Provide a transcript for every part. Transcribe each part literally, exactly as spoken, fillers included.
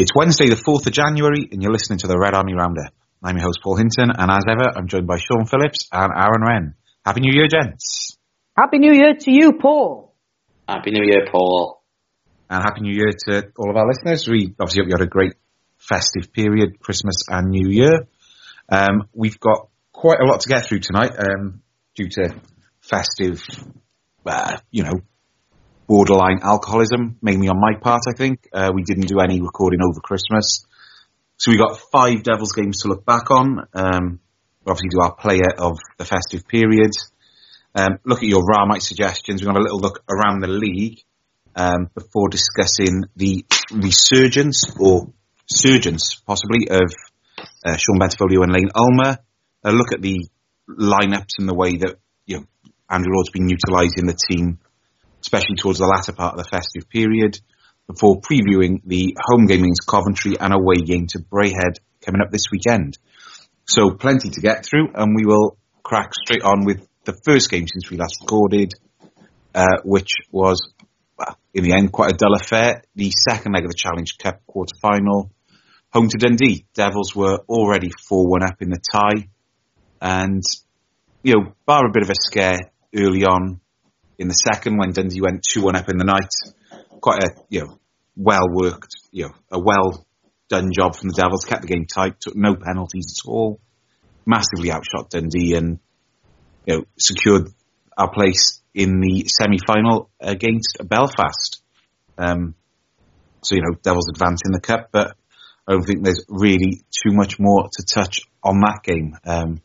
It's Wednesday the fourth of January and you're listening to the Red Army Roundup. I'm your host Paul Hinton and as ever I'm joined by Sean Phillips and Aaron Wren. Happy New Year, gents. Happy New Year to you, Paul. Happy New Year, Paul. And Happy New Year to all of our listeners. We obviously hope you had a great festive period, Christmas and New Year. Um, we've got quite a lot to get through tonight um, due to festive, uh, you know, borderline alcoholism, mainly on my part, I think. Uh, we didn't do any recording over Christmas. So we got five Devils games to look back on. Um, we'll obviously do our player of the festive period. Um, look at your Ramite suggestions. We're going to have a little look around the league um, before discussing the resurgence or surgence, possibly, of uh, Sean Bentivolio and Lane Ulmer. Uh, look at the lineups and the way that, you know, Andrew Lord's been utilising the team, especially towards the latter part of the festive period, before previewing the home game against Coventry and away game to Braehead coming up this weekend. So plenty to get through, and we will crack straight on with the first game since we last recorded, uh, which was, well, in the end, quite a dull affair. The second leg of the Challenge Cup quarter-final, home to Dundee. Devils were already four one up in the tie, and, you know, bar a bit of a scare early on, in the second, when Dundee went two one up in the night, quite a, you know, well-worked, you know, a well-done job from the Devils, kept the game tight, took no penalties at all, massively outshot Dundee and, you know, secured our place in the semi-final against Belfast. Um, so, you know, Devils advance in the cup, but I don't think there's really too much more to touch on that game. Um,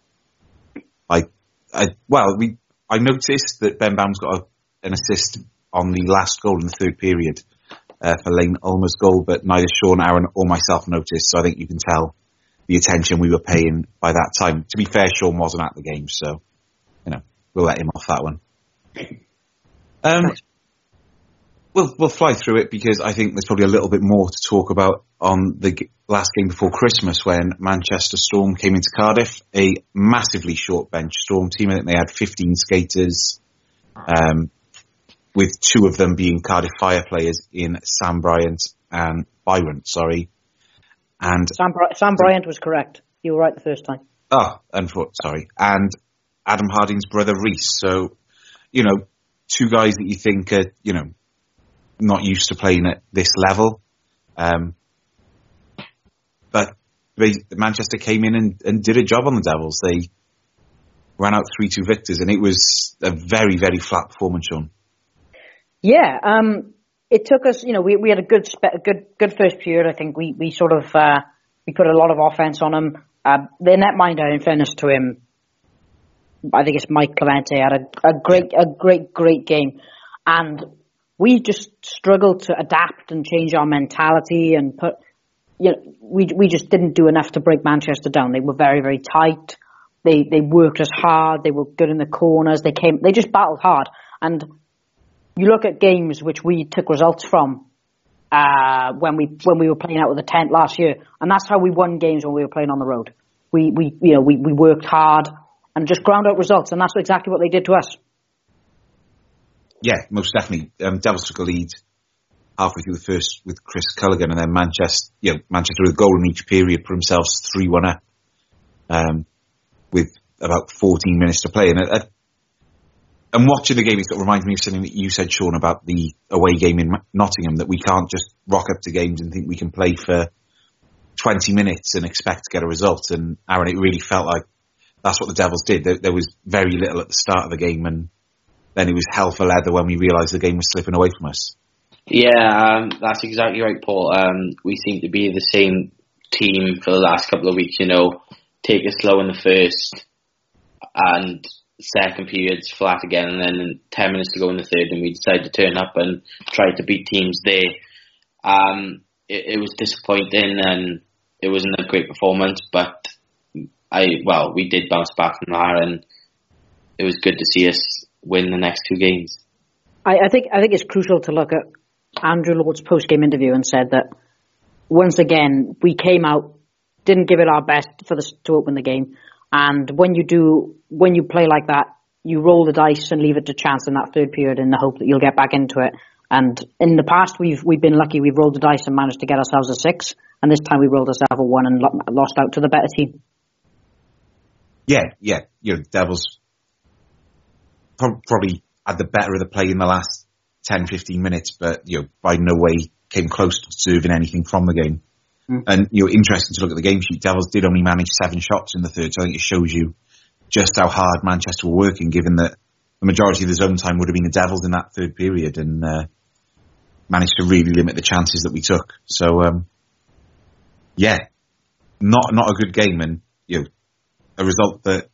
I, I, well, we, I noticed that Ben Bam's got a, an assist on the last goal in the third period uh, for Lane Ulmer's goal, but neither Sean, Aaron or myself noticed, so I think you can tell the attention we were paying by that time. To be fair, Sean wasn't at the game, so, you know, we'll let him off that one. Um, we'll, we'll fly through it because I think there's probably a little bit more to talk about on the g- last game before Christmas when Manchester Storm came into Cardiff, a massively short bench Storm team. I think they had fifteen skaters, um, with two of them being Cardiff Fire players in Sam Bryant and Byron, sorry. And Sam, Bry- Sam Bryant was correct. You were right the first time. Oh, unfor- sorry. And Adam Harding's brother Reece. So, you know, two guys that you think are, you know, not used to playing at this level. Um, but they, Manchester came in and, and did a job on the Devils. They ran out three two victors, and it was a very, very flat performance, Sean. Yeah, um, it took us, you know, we, we had a good, spe- a good, good first period. I think we, we sort of, uh, we put a lot of offense on him. Uh, the netminder, in fairness to him, I think it's Mike Clemente, had a, a great, a great, great game. And we just struggled to adapt and change our mentality and put, you know, we, we just didn't do enough to break Manchester down. They were very, very tight. They, they worked us hard. They were good in the corners. They came, they just battled hard. And you look at games which we took results from uh, when we when we were playing out with the tent last year, and that's how we won games when we were playing on the road. We we you know we, we worked hard and just ground out results, and that's exactly what they did to us. Yeah, most definitely. Um, Devils took a lead halfway through the first with Chris Culligan, and then Manchester, you know, Manchester with a goal in each period put themselves three one up um, with about fourteen minutes to play, and. Uh, And watching the game, it sort of reminds me of something that you said, Sean, about the away game in Nottingham, that we can't just rock up to games and think we can play for twenty minutes and expect to get a result. And Aaron, it really felt like that's what the Devils did. There, there was very little at the start of the game, and then it was hell for leather when we realised the game was slipping away from us. Yeah, um, that's exactly right, Paul. Um, we seem to be the same team for the last couple of weeks, you know, take it slow in the first and second period's flat again, and then ten minutes to go in the third, and we decided to turn up and try to beat teams there. Um, it, it was disappointing, and it wasn't a great performance, but I well, we did bounce back from that, and it was good to see us win the next two games. I, I think I think it's crucial to look at Andrew Lord's post-game interview and said that once again we came out, didn't give it our best for the, to open the game. And when you do, when you play like that, you roll the dice and leave it to chance in that third period in the hope that you'll get back into it. And in the past, we've we've been lucky. We've rolled the dice and managed to get ourselves a six. And this time we rolled ourselves a one and lo- lost out to the better team. Yeah, yeah. You know, Devils pro- probably had the better of the play in the last ten, fifteen minutes, but, you know, by no way came close to deserving anything from the game. Mm. And, you know, interesting to look at the game sheet. Devils did only manage seven shots in the third, so I think it shows you just how hard Manchester were working, given that the majority of the zone time would have been the Devils in that third period, and uh, managed to really limit the chances that we took. So, um, yeah, not not a good game, and, you know, a result that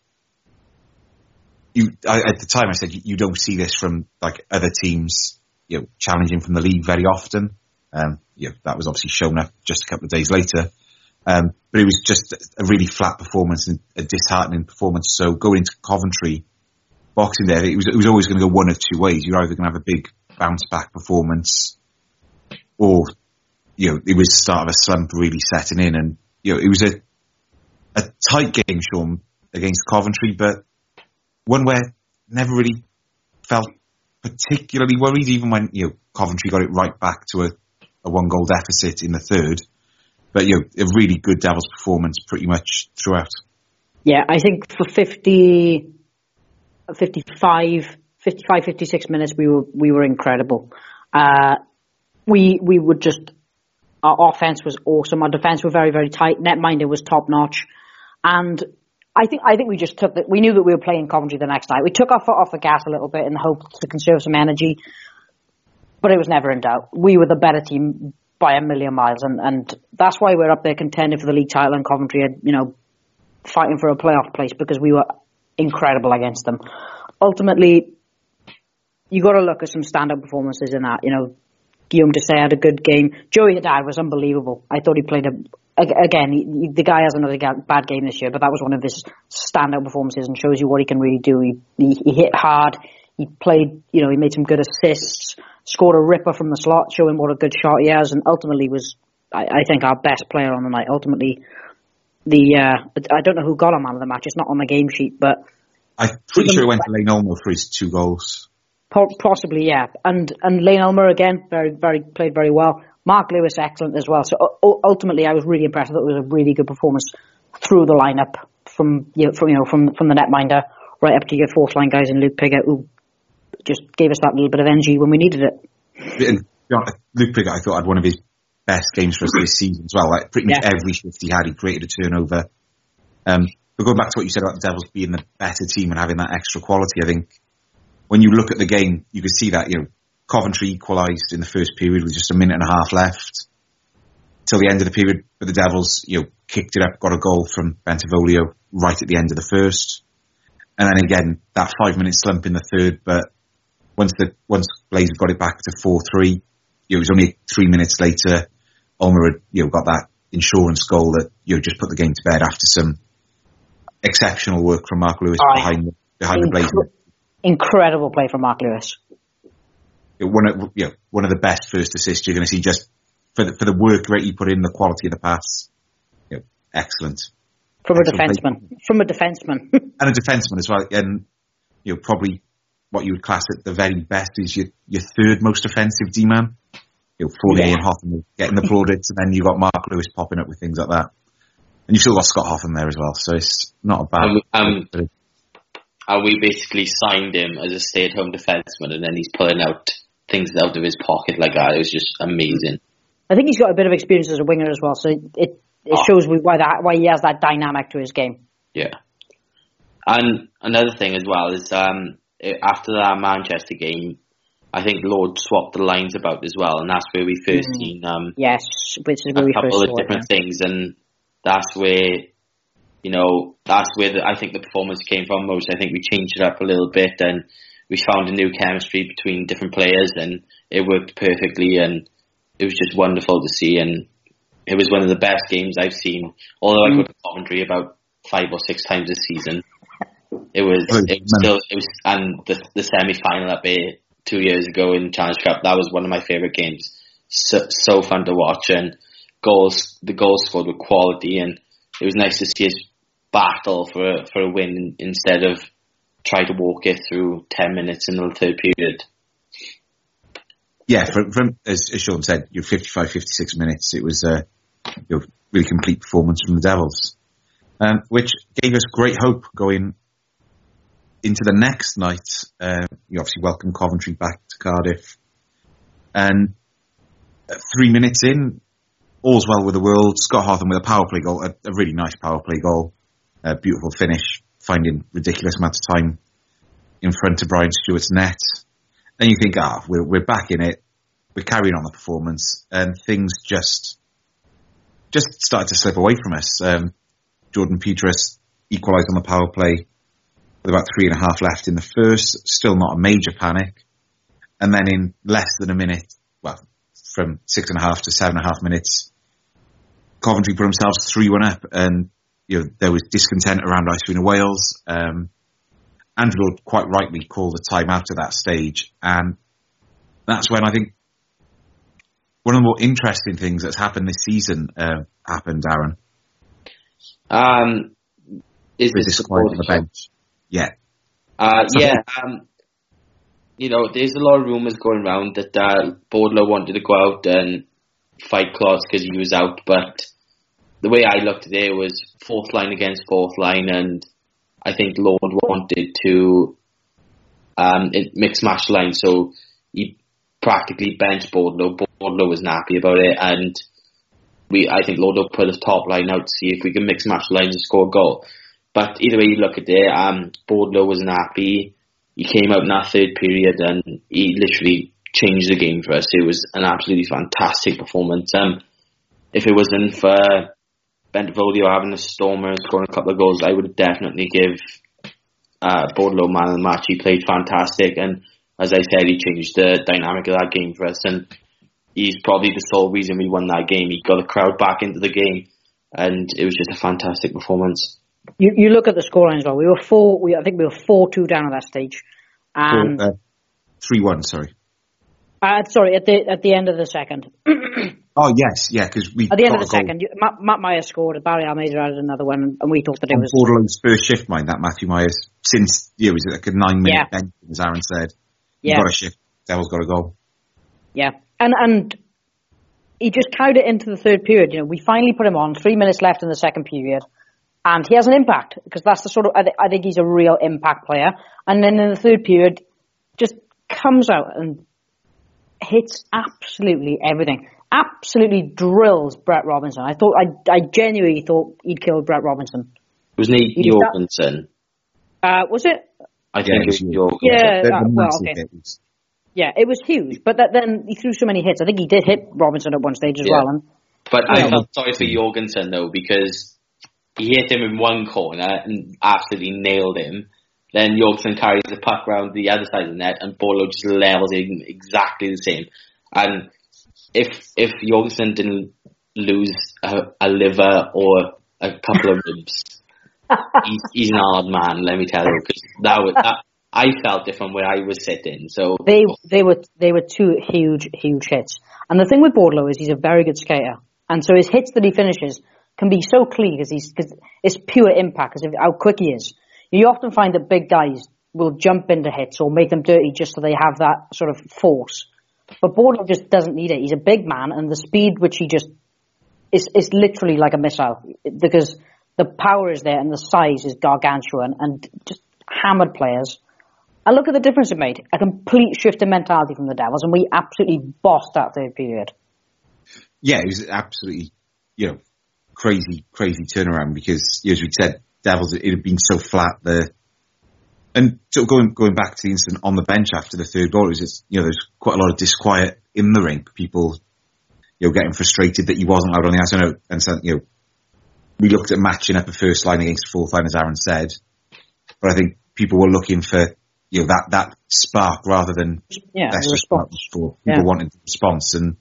you I, at the time I said you, you don't see this from like other teams, you know, challenging from the league very often. Um, you know, that was obviously shown up just a couple of days later. Um, but it was just a really flat performance and a disheartening performance. So going into Coventry, Boxing Day, it was, it was always going to go one of two ways. You're either going to have a big bounce back performance, or, you know, it was the start of a slump really setting in. And, you know, it was a, a tight game, Sean, against Coventry, but one where never really felt particularly worried, even when, you know, Coventry got it right back to a, a one goal deficit in the third. But, you know, a really good Devils performance pretty much throughout. Yeah, I think for fifty, fifty-five, fifty-five, fifty-six minutes, we were we were incredible. Uh, we we would just, our offense was awesome. Our defense were very, very tight. Netminder was top notch. And I think I think we just took that. We knew that we were playing Coventry the next night. We took our foot off the gas a little bit in the hope to conserve some energy, but it was never in doubt. We were the better team by a million miles, and, and that's why we're up there contending for the league title, and Coventry are, you know, fighting for a playoff place, because we were incredible against them. Ultimately, you got to look at some stand-up performances in that. You know, Guillaume Desailly had a good game. Joey Haddad was unbelievable. I thought he played a again. He, the guy has another bad game this year, but that was one of his stand-up performances and shows you what he can really do. He, he, he hit hard. He played. You know, he made some good assists. Scored a ripper from the slot, showing what a good shot he has, and ultimately was, I, I think, our best player on the night. Ultimately, the uh, I don't know who got a man of the match. It's not on the game sheet, but I'm pretty sure it went to Lane Ulmer for his two goals. Possibly, yeah. And and Lane Ulmer again, very very played very well. Mark Lewis, excellent as well. So uh, ultimately, I was really impressed. I thought it was a really good performance through the lineup, from you know, from you know from from the netminder right up to your fourth line guys in Luke Piggott, who just gave us that little bit of energy when we needed it. And, you know, Luke Piggott, I thought, had one of his best games for us this season as well. Like pretty much yeah. every shift he had, he created a turnover. Um, but going back to what you said about the Devils being the better team and having that extra quality, I think when you look at the game, you can see that, you know, Coventry equalised in the first period with just a minute and a half left till the end of the period, but the Devils, you know, kicked it up, got a goal from Bentivoglio right at the end of the first. And then again, that five minute slump in the third, but Once the once Blazer got it back to four three, you know, it was only three minutes later, Ulmer had, you know, got that insurance goal that, you know, just put the game to bed after some exceptional work from Mark Lewis oh, behind behind inc- the Blazer. Incredible play from Mark Lewis. You know, one of you know, one of the best first assists you're going to see, just for the for the work rate he put in, the quality of the pass. You know, excellent. From excellent a defenseman. Play. From a defenseman. And a defenseman as well, and, you know, probably what you would class at the very best is your, your third most offensive D-man. You know, Fournier yeah. and Hoffman getting the plaudits, and then you got Mark Lewis popping up with things like that. And you've still got Scott Hoffman there as well, so it's not a bad... Um, um, and we basically signed him as a stay-at-home defenseman, and then he's pulling out things out of his pocket like that. It was just amazing. I think he's got a bit of experience as a winger as well, so it it, it oh. shows why that why he has that dynamic to his game. Yeah. And another thing as well is... um. After that Manchester game, I think Lord swapped the lines about as well, and that's where we first mm. seen um, yes, which is where a we couple first of saw different it, yeah. things, and that's where, you know, that's where the, I think the performance came from most. I think we changed it up a little bit, and we found a new chemistry between different players, and it worked perfectly, and it was just wonderful to see, and it was one of the best games I've seen. Although mm. I go to Coventry about five or six times this season. It was, it was still, it was, and the, the semi-final up here two years ago in Challenge Cup, that was one of my favourite games. So, so fun to watch, and goals, the goals scored with quality, and it was nice to see us battle for a, for a win instead of try to walk it through ten minutes in the third period. Yeah, from, from as, as Sean said, you're fifty-five, fifty-six minutes. It was a you know, really complete performance from the Devils, um, which gave us great hope going into the next night. Uh, you obviously welcome Coventry back to Cardiff, and three minutes in, all's well with the world. Scott Hawthorne with a power play goal, a, a really nice power play goal, a beautiful finish, finding ridiculous amount of time in front of Brian Stewart's net. Then you think, ah, we're, we're back in it, we're carrying on the performance, and things just just started to slip away from us. Um, Jordan Peters equalised on the power play with about three and a half left in the first, still not a major panic. And then in less than a minute, well, from six and a half to seven and a half minutes, Coventry put themselves three one up, and you know there was discontent around Ice Arena Wales. Um, Andrew Lord quite rightly called a time out at that stage, and that's when I think one of the more interesting things that's happened this season uh, happened, Darren. Um, is the this disquiet on the bench? Yeah. Uh, yeah. Um, you know, there's a lot of rumours going around that uh, Bordeleau wanted to go out and fight Klotz because he was out, but the way I looked at it was fourth line against fourth line, and I think Lord wanted to um, mix match line, so he practically benched Bordeleau. Bordeleau wasn't happy about it, and we I think Lord will put his top line out to see if we can mix match lines and score a goal. But either way you look at it, um, Bordeleau wasn't happy. He came out in that third period and he literally changed the game for us. It was an absolutely fantastic performance. Um, if it wasn't for Bentavolio having a stormer and scoring a couple of goals, I would definitely give uh, Bordeleau man of the match. He played fantastic, and as I said, he changed the dynamic of that game for us, and he's probably the sole reason we won that game. He got the crowd back into the game, and it was just a fantastic performance. You you look at the scoreline as well. We were four. We I think we were four two down at that stage, and uh, three one. Sorry. Uh, sorry, at the at the end of the second. Oh yes, yeah, because we at the end of the second, you, Matt, Matt Myers scored. Barry Almeida added another one, and we thought that it was Borderlands first shift, mind that Matthew Myers. Since yeah, it was like a nine minute yeah. bench, as Aaron said. Yeah, got a shift. Devil's got a goal. Yeah, and and he just carried it into the third period. You know, we finally put him on. Three minutes left in the second period. And he has an impact, because that's the sort of, I, th- I think he's a real impact player. And then in the third period, just comes out and hits absolutely everything. Absolutely drills Brett Robinson. I thought, I, I genuinely thought he'd killed Brett Robinson. Wasn't he, he Jorgensen? Uh, was it? I think yeah, it was Jorgensen. Yeah, uh, well, okay. Yeah, it was huge. But that, then he threw so many hits. I think he did hit Robinson at one stage as yeah. well. And, but I know. felt sorry for Jorgensen, though, because he hit him in one corner and absolutely nailed him. Then Jorgensen carries the puck around the other side of the net, and Bordeleau just levels him exactly the same. And if if Jorgensen didn't lose a, a liver or a couple of ribs, he's, he's an hard man, let me tell you. Because that was that, I felt it from where I was sitting. So they they were they were two huge huge hits. And the thing with Bordeleau is he's a very good skater, and so his hits that he finishes can be so clean because he's because it's pure impact because of how quick he is. You often find that big guys will jump into hits or make them dirty just so they have that sort of force. But Bordeleau just doesn't need it. He's a big man, and the speed which he just is is literally like a missile because the power is there and the size is gargantuan and just hammered players. And look at the difference it made. A complete shift in mentality from the Devils, and we absolutely bossed that third period. Yeah, it was absolutely, you know, crazy, crazy turnaround because, as we said, Devils, it had been so flat there. And so going going back to the incident on the bench after the third goal, it was just, you know, there's quite a lot of disquiet in the rink. People, you know, getting frustrated that he wasn't out on the ice. I know, and so, you know, we looked at matching up a first line against fourth line, as Aaron said. But I think people were looking for, you know, that, that spark rather than yeah, response. For people yeah. wanting a response. And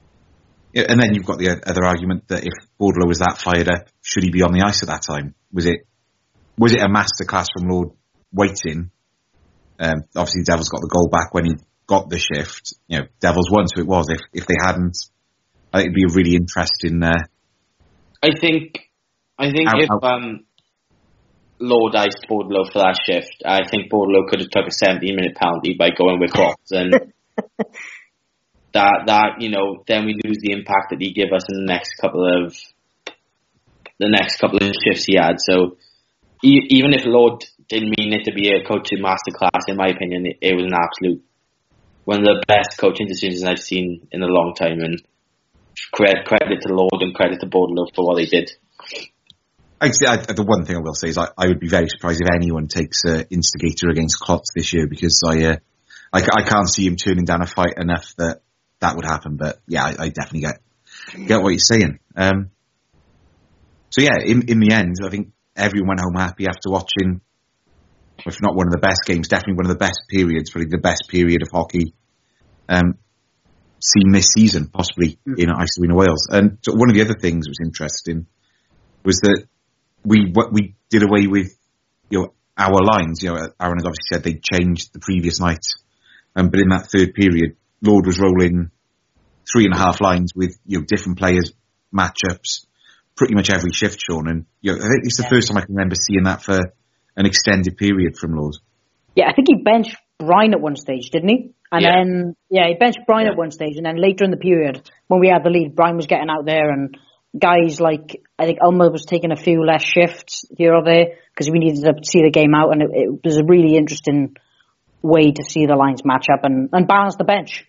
And then you've got the other argument that if Bordeleau was that fired up, should he be on the ice at that time? Was it was it a masterclass from Lord waiting? Um, obviously, the Devils got the goal back when he got the shift. You know, Devils won, so it was. If if they hadn't, I think it'd be a really interesting. Uh, I think I think out, if out. Um, Lord iced Bordeleau for that shift, I think Bordeleau could have took a seventeen minute penalty by going with Cross and. that that you know then we lose the impact that he give us in the next couple of the next couple of shifts he had. So e- even if Lord didn't mean it to be a coaching masterclass, in my opinion, it, it was an absolute one of the best coaching decisions I've seen in a long time. And credit credit to Lord and credit to Bordeaux for what they did. I, I, the one thing I will say is I, I would be very surprised if anyone takes uh, Instigator against Klotz this year, because I, uh, I I can't see him turning down a fight enough that that would happen. But yeah, I, I definitely get get what you're saying. Um, so yeah, in in the end, I think everyone went home happy after watching, if not one of the best games, definitely one of the best periods, probably the best period of hockey um, seen this season, possibly in Islwyn Wales. And so one of the other things that was interesting was that we we did away with, you know, our lines. You know, Aaron has obviously said they changed the previous night, um, but in that third period, Lord was rolling three and a half lines with, you know, different players, matchups, pretty much every shift, Sean. And you know, I think it's the yeah. first time I can remember seeing that for an extended period from Lord. Yeah, I think he benched Brian at one stage, didn't he? And yeah. then, yeah, he benched Brian yeah. at one stage, and then later in the period, when we had the lead, Brian was getting out there, and guys like, I think Elmer was taking a few less shifts here or there, because we needed to see the game out, and it, it was a really interesting way to see the lines match up and, and balance the bench.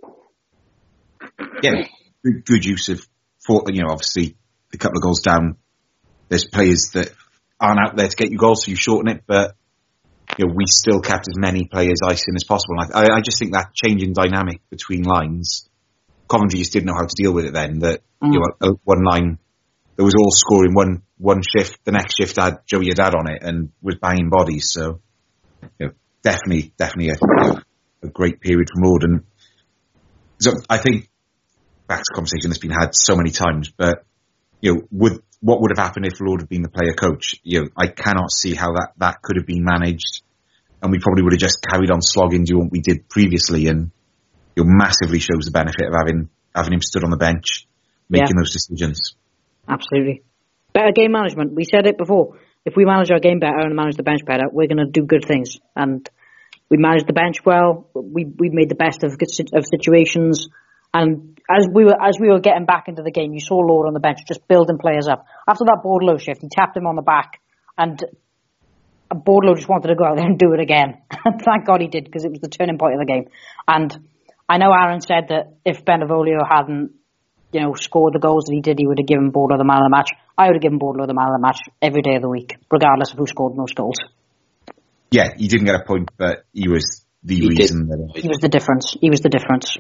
Yeah, good, good use of, you know, obviously, a couple of goals down, there's players that aren't out there to get you goals, so you shorten it, but you know, we still kept as many players icing as possible. I, I just think that changing dynamic between lines, Coventry just didn't know how to deal with it then. That mm. you know, one line that was all scoring one one shift, the next shift had Joey Haddad on it and was banging bodies. So, you know, definitely, definitely a, you know, a great period from Lord. And so I think back to the conversation that's been had so many times, but you know, would what would have happened if Lord had been the player coach? You know, I cannot see how that, that could have been managed, and we probably would have just carried on slogging doing what we did previously. And it massively shows the benefit of having having him stood on the bench, making yeah. those decisions. Absolutely, better game management. We said it before. If we manage our game better and manage the bench better, we're going to do good things. And we managed the bench well. We we made the best of of situations. And as we were as we were getting back into the game, you saw Lord on the bench just building players up. After that Bordeaux shift, he tapped him on the back, and Bordeaux just wanted to go out there and do it again. And thank God he did, because it was the turning point of the game. And I know Aaron said that if Benevolio hadn't, you know, scored the goals that he did, he would have given Bordeaux the man of the match. I would have given Bordeaux the man of the match every day of the week, regardless of who scored most goals. Yeah, he didn't get a point, but he was the he reason. That he was the difference. He was the difference.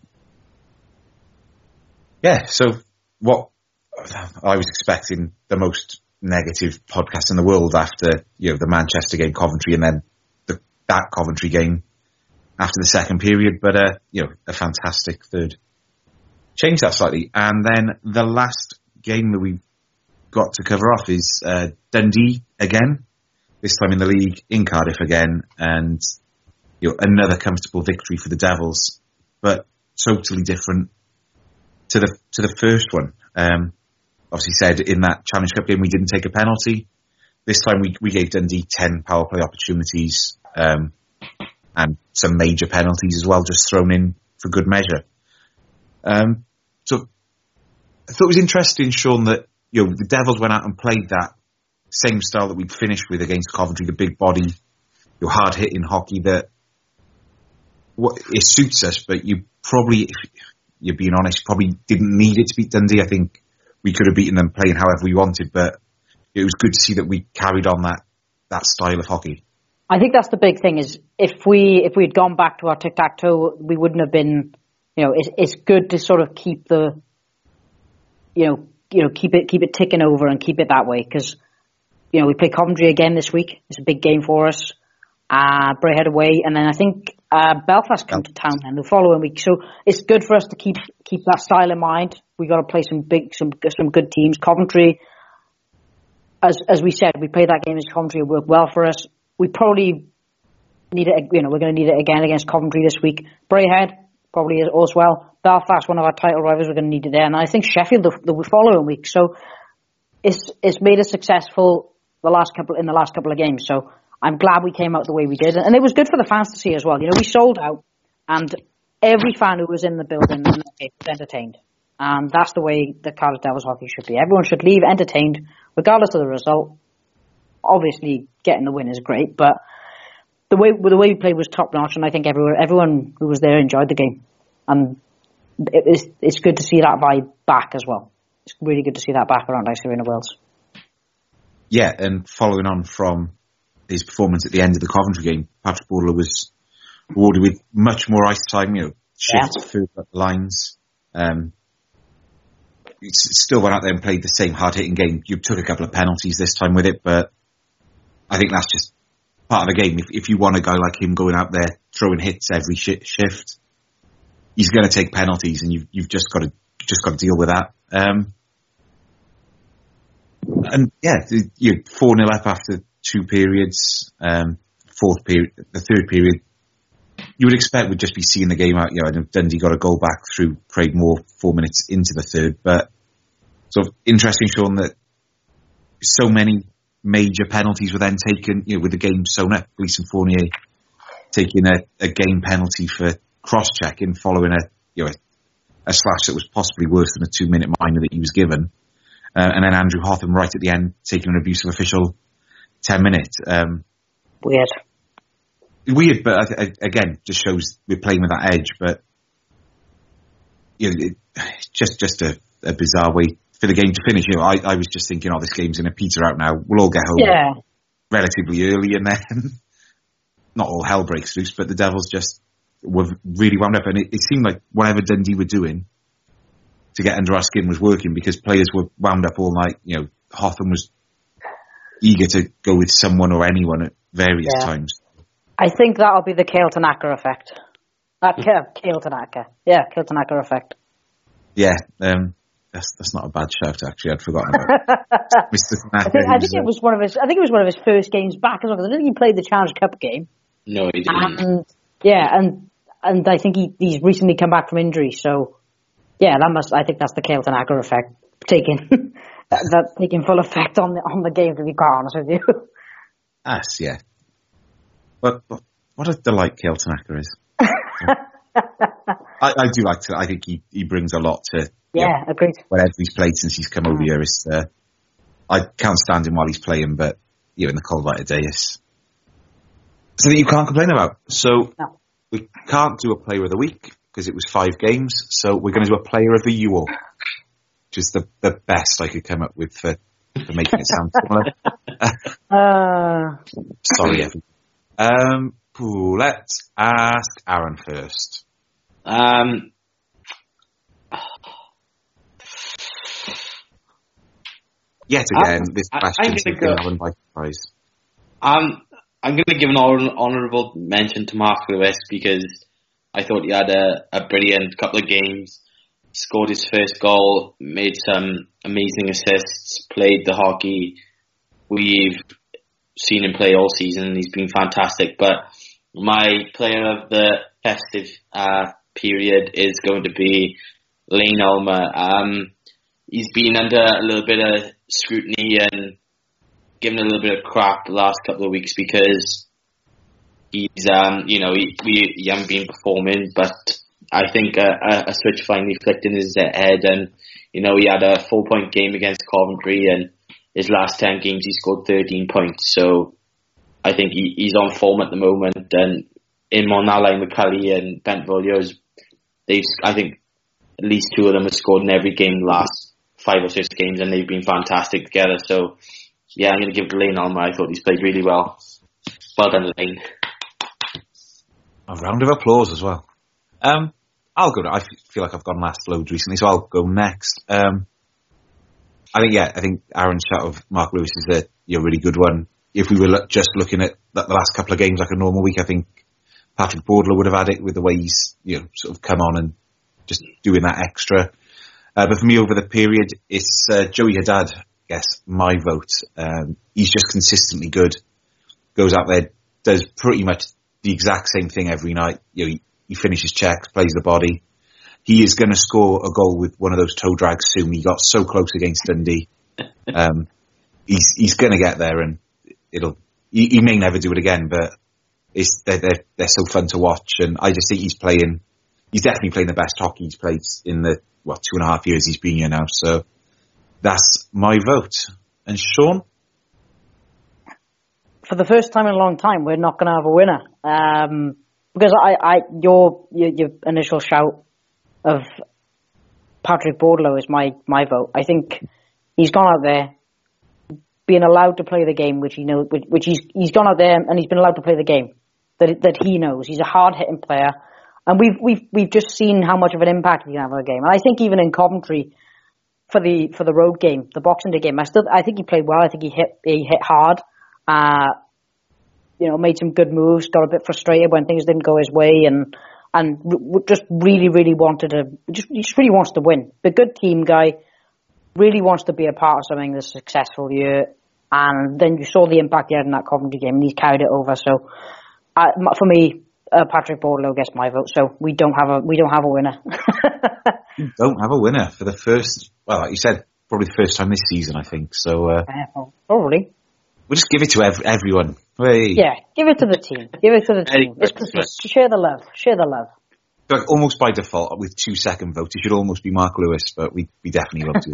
Yeah, so what I was expecting the most negative podcast in the world after, you know, the Manchester game, Coventry, and then the, that Coventry game after the second period, but uh, you know, a fantastic third. Change that slightly, and then the last game that we've got to cover off is uh, Dundee again, this time in the league, in Cardiff again, and you know, another comfortable victory for the Devils, but totally different to the to the first one. Um, obviously said in that Challenge Cup game we didn't take a penalty. This time we we gave Dundee ten power play opportunities, um, and some major penalties as well, just thrown in for good measure. Um, so I thought it was interesting, Sean, that you know the Devils went out and played that same style that we'd finished with against Coventry, the big body, your hard hitting hockey that what it suits us, but you probably, if you're being honest, probably didn't need it to beat Dundee. I think we could have beaten them playing however we wanted, but it was good to see that we carried on that, that style of hockey. I think that's the big thing, is if we if we had gone back to our tic-tac-toe, we wouldn't have been, you know, it's, it's good to sort of keep the, you know, you know, keep it keep it ticking over and keep it that way, because, you know, we play Coventry again this week. It's a big game for us. Uh, Braehead away, and then I think uh, Belfast come to town then the following week. So it's good for us to keep keep that style in mind. We got to play some big, some some good teams. Coventry, as as we said, we played that game against Coventry. It worked well for us. We probably need it. You know, we're going to need it again against Coventry this week. Braehead probably as well. Belfast, one of our title rivals, we're going to need it there. And I think Sheffield the, the following week. So it's it's made us successful the last couple in the last couple of games. So I'm glad we came out the way we did, and it was good for the fans to see as well. You know, we sold out, and every fan who was in the building was entertained. And that's the way the Cardiff Devils hockey should be. Everyone should leave entertained, regardless of the result. Obviously, getting the win is great, but the way the way we played was top notch, and I think everyone everyone who was there enjoyed the game. And it, it's it's good to see that vibe back as well. It's really good to see that back around Ice Arena Wales. Yeah, and following on from his performance at the end of the Coventry game, Patrick Bordeaux was rewarded with much more ice time. You know, shifts yeah. further up the lines. Um, he still went out there and played the same hard-hitting game. You took a couple of penalties this time with it, but I think that's just part of the game. If, if you want a guy like him going out there throwing hits every sh- shift, he's going to take penalties, and you've you've just got to just got to deal with that. Um, and yeah, you're four nil up after two periods. Um, fourth period, the third period, you would expect we'd just be seeing the game out. You know, Dundee got a goal back through Craig Moore four minutes into the third, but sort of interesting, Sean, that so many major penalties were then taken, you know, with the game sewn up. Gleeson Fournier taking a, a game penalty for cross-checking following a, you know, a, a slash that was possibly worse than a two-minute minor that he was given. Uh, and then Andrew Hotham right at the end taking an abusive official ten minutes. Um, Weird. Weird, but uh, again, just shows we're playing with that edge. But you know, it, just just a, a bizarre way for the game to finish. You know, I, I was just thinking, oh, this game's going to peter out now. We'll all get home yeah. relatively early, and then not all hell breaks loose. But the Devils just were really wound up, and it, it seemed like whatever Dundee were doing to get under our skin was working, because players were wound up all night. You know, Hotham was eager to go with someone or anyone at various yeah. times. I think that'll be the Cale Tanaka effect. That uh, Cale Tanaka, yeah, Cale Tanaka effect. Yeah, um, that's that's not a bad shout. Actually, I'd forgotten about Mister Tanaka. I think, I think it was one of his. I think it was one of his first games back as well, because I don't think he played the Challenge Cup game. No, he didn't. And, yeah, and and I think he, he's recently come back from injury, so yeah, that must. I think that's the Cale Tanaka effect taking that, that taking full effect on the on the game. To be quite honest with you. Yes, yeah. But, but what a delight Cale Tanaka is. I, I do like to. I think he, he brings a lot to. Yeah, you know, agreed. Whatever he's played since he's come over here, is uh, I can't stand him while he's playing, but you know, in the cold light of day, it's something you can't complain about. So no. we can't do a player of the week because it was five games. So we're going to do a player of the Euro, which is the the best I could come up with for, for making it sound similar. uh... Sorry, everyone. Um, let's ask Aaron first. Um, Yet again, I, this question is going to by surprise. Um, I'm going to give an honourable mention to Mark Lewis, because I thought he had a, a brilliant couple of games. Scored his first goal, made some amazing assists, played the hockey we've seen him play all season, and he's been fantastic. But my player of the festive uh, period is going to be Lane Ulmer. Um, he's been under a little bit of scrutiny and given a little bit of crap the last couple of weeks because he's, um, you know, he, we, he hasn't been performing, but I think a, a switch finally flicked in his head, and, you know, he had a four point game against Coventry, and his last ten games he scored thirteen points, so I think he, he's on form at the moment. And in Monala, McCully and Bentvolio, they've, I think at least two of them have scored in every game the last five or six games, and they've been fantastic together. So yeah, I'm going to give it to Lane Ulmer. I thought he's played really well. Well done, Lane. A round of applause as well. Um, I'll go. I feel like I've gone last loads recently, so I'll go next. Um, I think, yeah, I think Aaron's shout of Mark Lewis is a you know, really good one. If we were look, just looking at the, the last couple of games like a normal week, I think Patrick Bordeaux would have had it with the way he's you know sort of come on and just doing that extra. Uh, but for me, over the period, it's uh, Joey Haddad. I guess my vote. Um, he's just consistently good. Goes out there, does pretty much the exact same thing every night. You know, he, he finishes checks, plays the body. He is going to score a goal with one of those toe drags soon. He got so close against Dundee. Um, he's he's going to get there, and it'll. He, he may never do it again, but it's they're, they're they're so fun to watch, and I just think he's playing he's definitely playing the best hockey he's played in the, what, two and a half years he's been here now. So that's my vote. And Sean? For the first time in a long time, we're not going to have a winner. Um, because I, I, your, your, your initial shout of Patrick Bordeleau is my, my vote. I think he's gone out there, being allowed to play the game, which he knows, which, which he's, he's gone out there and he's been allowed to play the game that, that he knows. He's a hard hitting player. And we've, we've, we've just seen how much of an impact he can have on the game. And I think even in Coventry, for the, for the road game, the Boxing Day game, I still, I think he played well. I think he hit, he hit hard. Uh, you know, made some good moves, got a bit frustrated when things didn't go his way, and and r- just really, really wanted to, just, he just really wants to win. The good team guy, really wants to be a part of something that's a successful year, and then you saw the impact he had in that Coventry game, and he's carried it over. So, uh, for me, uh, Patrick Bordeleau gets my vote. So we don't have a we don't have a winner. We don't have a winner for the first, well, like you said, probably the first time this season, I think. So, uh, uh, probably. We'll just give it to ev- everyone. Hey. Yeah, give it to the team. Give it to the team. It's Christmas. Share the love. Share the love. Like almost by default, with two second votes, it should almost be Mark Lewis, but we, we definitely won't do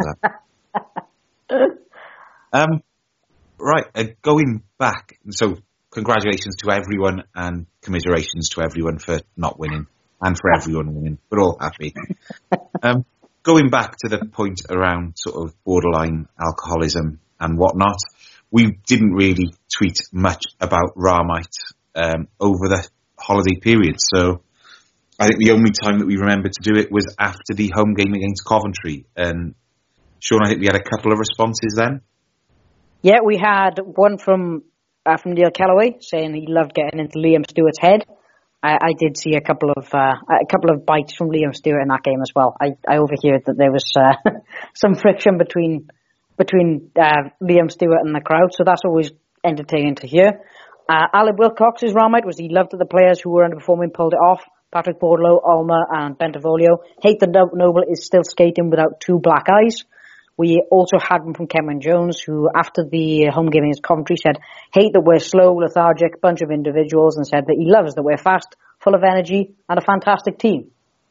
that. um, right, uh, going back, so congratulations to everyone and commiserations to everyone for not winning and for everyone winning. We're all happy. um, going back to the point around sort of borderline alcoholism and whatnot, we didn't really tweet much about Rarmite um, over the holiday period. So I think the only time that we remembered to do it was after the home game against Coventry. And Sean, I think we had a couple of responses then. Yeah, we had one from uh, from Neil Kellaway saying he loved getting into Liam Stewart's head. I, I did see a couple of uh, a couple of bites from Liam Stewart in that game as well. I, I overheard that there was uh, some friction between between uh, Liam Stewart and the crowd, so that's always entertaining to hear. Uh, Alan Wilcox's Rarmite was he loved that the players who were underperforming pulled it off. Patrick Bordeleau, Ulmer and Bentavolio. Hate that Noble is still skating without two black eyes. We also had one from Cameron Jones, who after the home game against Coventry said, hate that we're slow, lethargic, bunch of individuals, and said that he loves that we're fast, full of energy, and a fantastic team.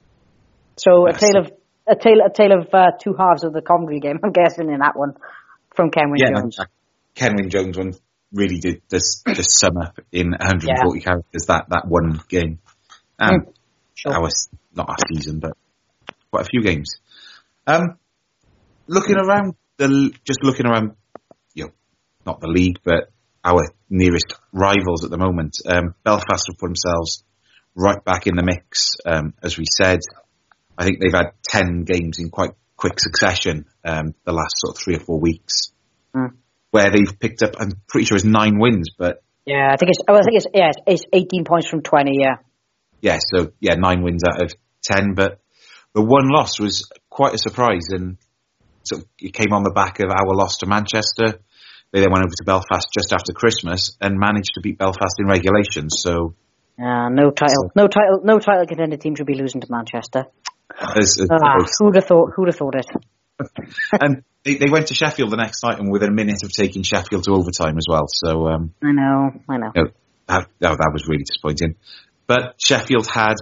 So yes. a tale of a tale a tale of uh, two halves of the Coventry game, I'm guessing, in that one from Cameron yeah, Jones. Yeah, Cameron Jones one really did just, just sum up in one hundred forty yeah. characters that, that one game. Um, mm, sure. That was not our season, but quite a few games. Um, looking around the, just looking around, you know, not the league, but our nearest rivals at the moment. Um, Belfast have put themselves right back in the mix. Um, as we said, I think they've had ten games in quite quick succession, um, the last sort of three or four weeks, mm. where they've picked up, I'm pretty sure it's nine wins, but. Yeah, I think it's, I think it's, yeah, it's eighteen points from twenty, yeah. Yeah, so, yeah, nine wins out of ten, but the one loss was quite a surprise, and so it came on the back of our loss to Manchester. They then went over to Belfast just after Christmas and managed to beat Belfast in regulation, so. Uh, no title, so, no title, no title contender team should be losing to Manchester. As, as, ah, who'd have thought, who'd have thought it? And they, they went to Sheffield the next night and within a minute of taking Sheffield to overtime as well, so. Um, I know, I know. You know that, that was really disappointing. But Sheffield had,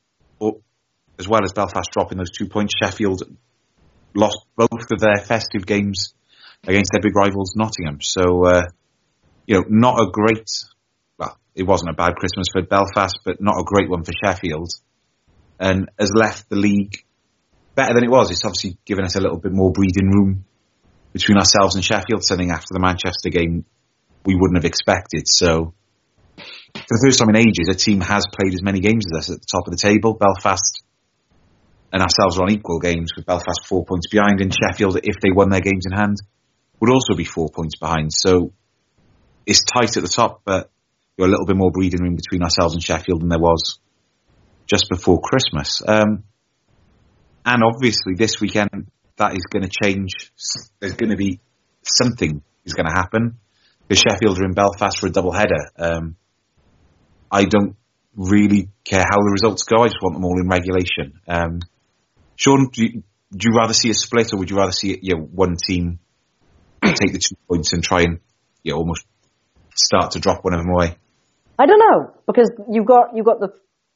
as well as Belfast dropping those two points, Sheffield lost both of their festive games against their big rivals, Nottingham. So, uh, you know, not a great, well, it wasn't a bad Christmas for Belfast, but not a great one for Sheffield. And has left the league better than it was. It's obviously given us a little bit more breathing room between ourselves and Sheffield, something after the Manchester game we wouldn't have expected. So, for the first time in ages, a team has played as many games as us at the top of the table. Belfast and ourselves are on equal games, with Belfast four points behind, and Sheffield, if they won their games in hand, would also be four points behind. So it's tight at the top, but you're a little bit more breathing room between ourselves and Sheffield than there was just before Christmas. Um, and obviously this weekend, that is going to change. There's going to be something is going to happen, because Sheffield are in Belfast for a double header. Um, I don't really care how the results go. I just want them all in regulation. Um, Sean, do you, do you rather see a split, or would you rather see you know, one team take the two points and try and you know, almost start to drop one of them away? I don't know, because you've got you've got the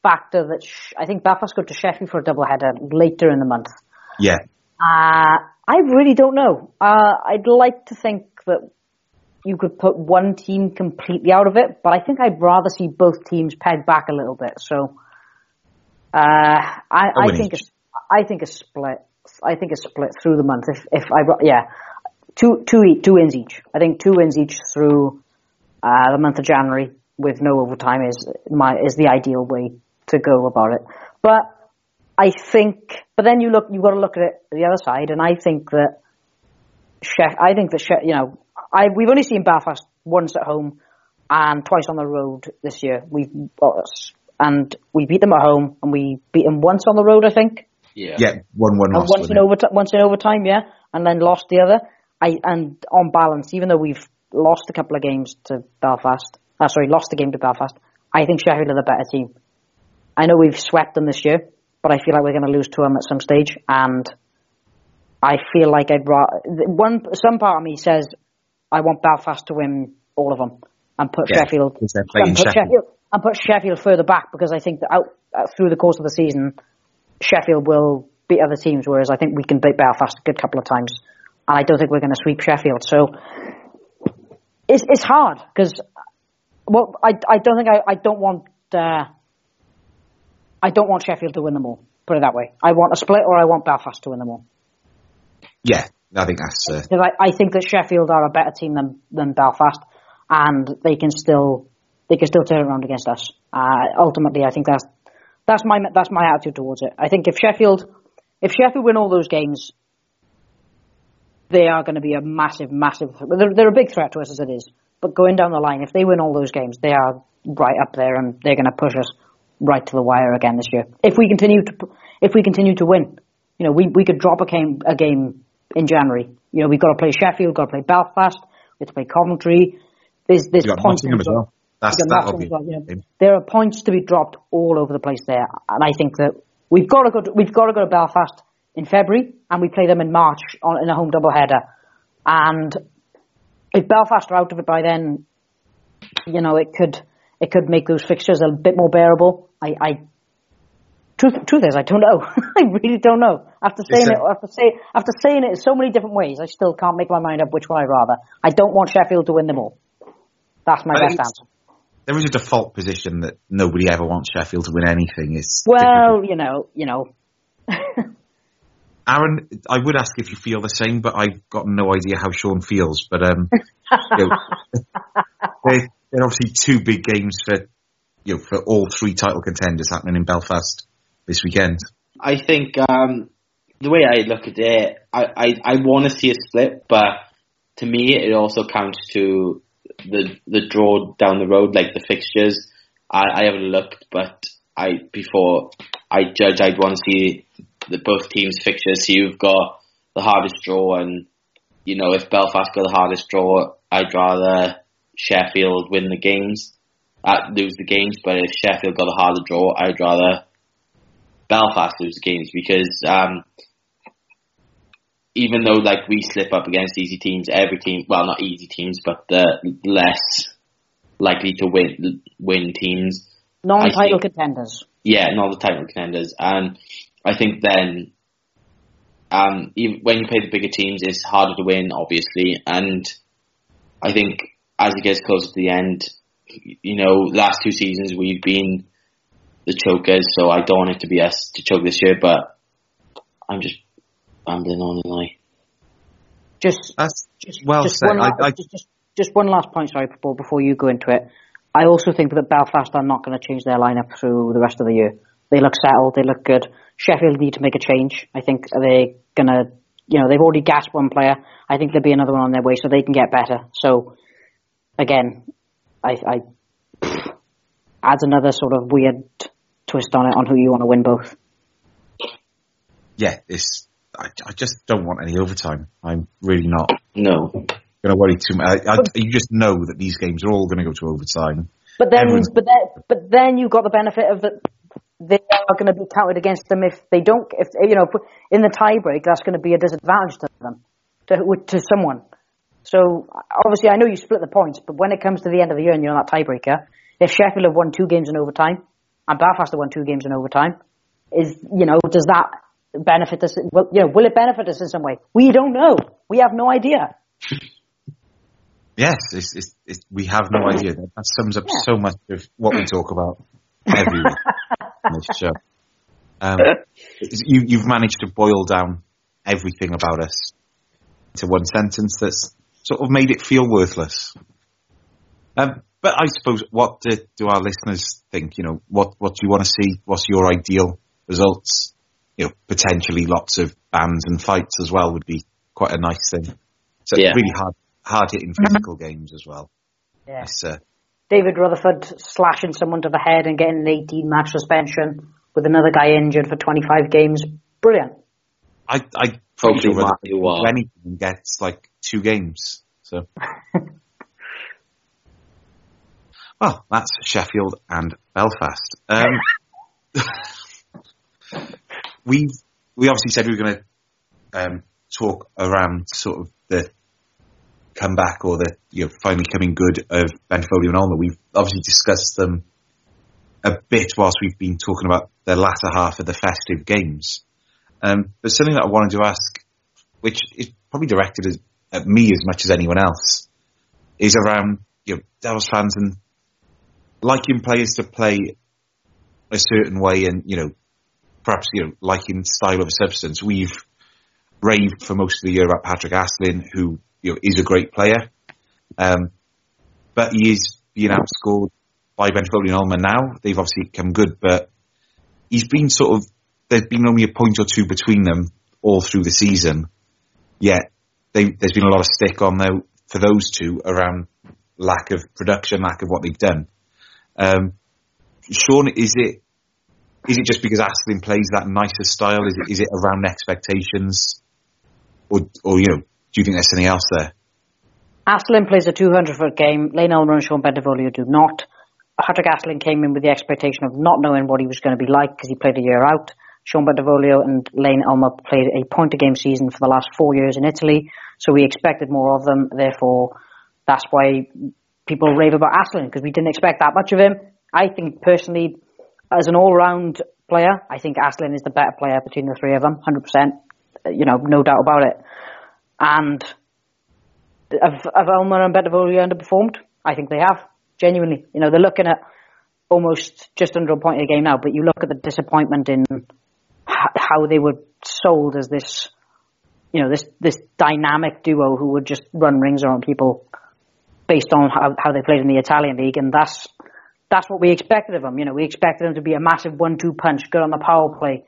factor that sh- I think Belfast go to Sheffield for a doubleheader later in the month. Yeah. Uh, I really don't know. Uh, I'd like to think that you could put one team completely out of it, but I think I'd rather see both teams pegged back a little bit. So, uh, I, I think a, I think a split. I think a split through the month. If if I yeah, two two two wins each. I think two wins each through uh, the month of January with no overtime is my is the ideal way to go about it. But I think, but then you look, you've got to look at it the other side, and I think that Chef, I think that Chef, you know. I, we've only seen Belfast once at home and twice on the road this year. We've and we beat them at home and we beat them once on the road, I think. Yeah, yeah, one one lost. Once in overtime, once in overtime, yeah, and then lost the other. I and on balance, even though we've lost a couple of games to Belfast, uh, sorry, lost the game to Belfast, I think Sheffield are the better team. I know we've swept them this year, but I feel like we're going to lose to them at some stage, and I feel like I'd rather one. Some part of me says, I want Belfast to win all of them and put yeah, Sheffield and Sheffield. put Sheffield and put Sheffield further back, because I think that out uh, through the course of the season, Sheffield will beat other teams, whereas I think we can beat Belfast a good couple of times, and I don't think we're going to sweep Sheffield. So it's it's hard because well, I I don't think I I don't want uh, I don't want Sheffield to win them all. Put it that way. I want a split, or I want Belfast to win them all. Yeah. I think that's. Uh... Because I, I think that Sheffield are a better team than than Belfast, and they can still they can still turn it around against us. Uh, ultimately, I think that's that's my that's my attitude towards it. I think if Sheffield if Sheffield win all those games, they are going to be a massive, massive. They're, they're a big threat to us as it is. But going down the line, if they win all those games, they are right up there, and they're going to push us right to the wire again this year. If we continue to if we continue to win, you know, we we could drop a game a game. in January. You know, we've got to play Sheffield, we've got to play Belfast, we have to play Coventry. There's, there's points. As well. That's, that'll be, well, yeah. There are points to be dropped all over the place there. And I think that we've got to go to, we've got to go to Belfast in February, and we play them in March on, in a home doubleheader. And if Belfast are out of it by then, you know, it could, it could make those fixtures a bit more bearable. I, I Truth, truth is, I don't know. I really don't know. After saying it, after say, after saying it in so many different ways, I still can't make my mind up which one I'd rather. I don't want Sheffield to win them all. That's my best answer. There is a default position that nobody ever wants Sheffield to win anything. It's well, difficult. you know, you know. Aaron, I would ask if you feel the same, but I've got no idea how Sean feels. But um, you know, they're, they're obviously two big games for you know for all three title contenders happening in Belfast this weekend. I think um, the way I look at it, I, I, I want to see a split, but to me it also counts to the the draw down the road, like the fixtures. I, I haven't looked, but I before I judge, I'd want to see the both teams' fixtures. So you've got the hardest draw, and you know if Belfast got the hardest draw, I'd rather Sheffield win the games, uh, lose the games. But if Sheffield got a harder draw, I'd rather Belfast lose the games, because um, even though like we slip up against easy teams, every team, well not easy teams, but the less likely to win win teams, non-title think, contenders. Yeah, not the title contenders, and I think then um, even when you play the bigger teams, it's harder to win, obviously, and I think as it gets closer to the end, you know, last two seasons we've been the chokers, so I don't want it to be us to choke this year, but I'm just rambling on and I. Just, That's just, well just said. One last, I, I, just, just, just one last point, sorry, before, before you go into it. I also think that Belfast are not going to change their lineup through the rest of the year. They look settled, they look good. Sheffield need to make a change. I think they're going to, you know, they've already gassed one player. I think there'll be another one on their way, so they can get better. So, again, I, I pff, adds another sort of weird twist on it on who you want to win both. Yeah, it's. I, I just don't want any overtime. I'm really not. No. Going to worry too much. I, I, you just know that these games are all going to go to overtime. But then, Everyone's... but then, but then you've got the benefit of that. They are going to be counted against them if they don't. If you know, in the tiebreak, that's going to be a disadvantage to them, to to someone. So obviously, I know you split the points, but when it comes to the end of the year and you're on that tiebreaker, if Sheffield have won two games in overtime, and Belfast have won two games in overtime. Is, you know, does that benefit us? Well, you know, will it benefit us in some way? We don't know. We have no idea. Yes, it's, it's, it's, we have no idea. That sums up yeah. so much of what we talk about every week on this show. Um, you, you've managed to boil down everything about us into one sentence that's sort of made it feel worthless. Um, but I suppose, what do, do our listeners think? You know, what, what do you want to see? What's your ideal results? You know, potentially lots of bans and fights as well would be quite a nice thing. So yeah. really hard, hard hitting physical games as well. Yeah. Uh, David Rutherford slashing someone to the head and getting an eighteen match suspension with another guy injured for twenty-five games. Brilliant. I, I probably sure anything gets like two games. So, well, that's Sheffield and Belfast. Um, we we obviously said we were going to um, talk around sort of the comeback or the you know finally coming good of Benfolio and Ulmer. We've obviously discussed them a bit whilst we've been talking about the latter half of the festive games. Um, but something that I wanted to ask, which is probably directed as, at me as much as anyone else, is around you know Devils fans and liking players to play a certain way, and you know perhaps you know liking style of a substance. We've raved for most of the year about Patrick Aslin, who you know is a great player, um, but he is being outscored by Benfolio and Ulmer now. They've obviously come good, but he's been sort of. There's been only a point or two between them all through the season, yet they, there's been a lot of stick on there for those two around lack of production, lack of what they've done. Um, Sean, is it is it just because Aslin plays that nicer style? Is it is it around expectations, or or you know, do you think there's something else there? Aslin plays a two hundred foot game. Lane Ulmer and Sean Benvolio do not. Patrick Aslin came in with the expectation of not knowing what he was going to be like because he played a year out. Sean Benvolio and Lane Ulmer played a point-a-game season for the last four years in Italy, so we expected more of them. Therefore, that's why people rave about Aslin, because we didn't expect that much of him. I think, personally, as an all-round player, I think Aslin is the better player between the three of them, one hundred percent. You know, no doubt about it. And have, have Ulmer and Benvolio underperformed? I think they have, genuinely. You know, they're looking at almost just under a point a game now, but you look at the disappointment in how they were sold as this, you know, this this dynamic duo who would just run rings around people based on how, how they played in the Italian league, and that's that's what we expected of them. You know, we expected them to be a massive one-two punch, good on the power play,